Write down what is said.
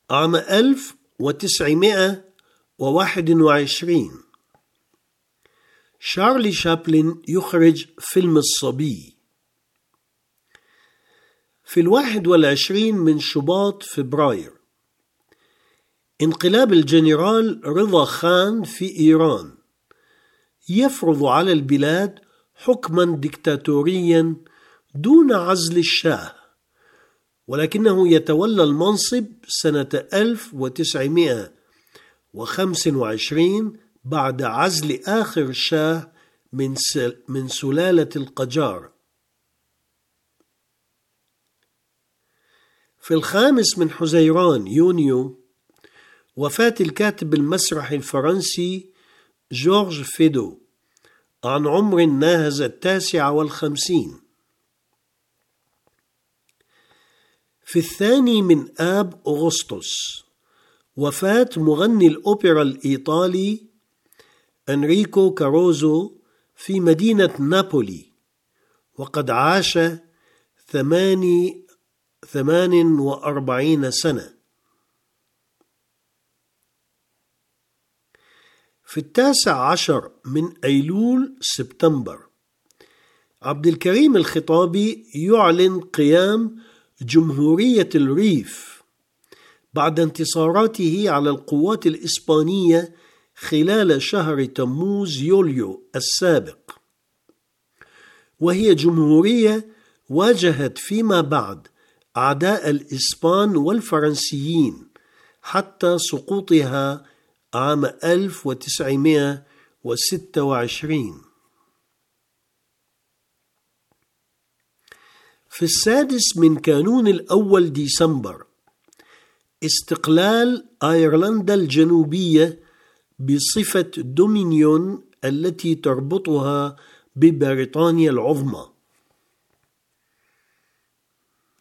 عام 1921 شارلي شابلن يخرج فيلم الصبي. في 21 من شباط فبراير انقلاب الجنرال رضا خان في إيران يفرض على البلاد حكما ديكتاتوريا دون عزل الشاه، ولكنه يتولى المنصب سنة 1925 بعد عزل آخر شاه من سلالة القجار. في 5 من حزيران يونيو وفاة الكاتب المسرحي الفرنسي جورج فيدو عن عمر ناهز 59. في 2 من آب أغسطس وفاة مغني الأوبرا الإيطالي أنريكو كاروزو في مدينة نابولي، وقد عاش 48 سنة. في 19 من أيلول سبتمبر عبد الكريم الخطابي يعلن قيام جمهورية الريف بعد انتصاراته على القوات الإسبانية خلال شهر تموز يوليو السابق، وهي جمهورية واجهت فيما بعد أعداء الإسبان والفرنسيين حتى سقوطها عام 1926. في 6 من كانون الأول ديسمبر استقلال أيرلندا الجنوبية بصفة دومينيون التي تربطها ببريطانيا العظمى.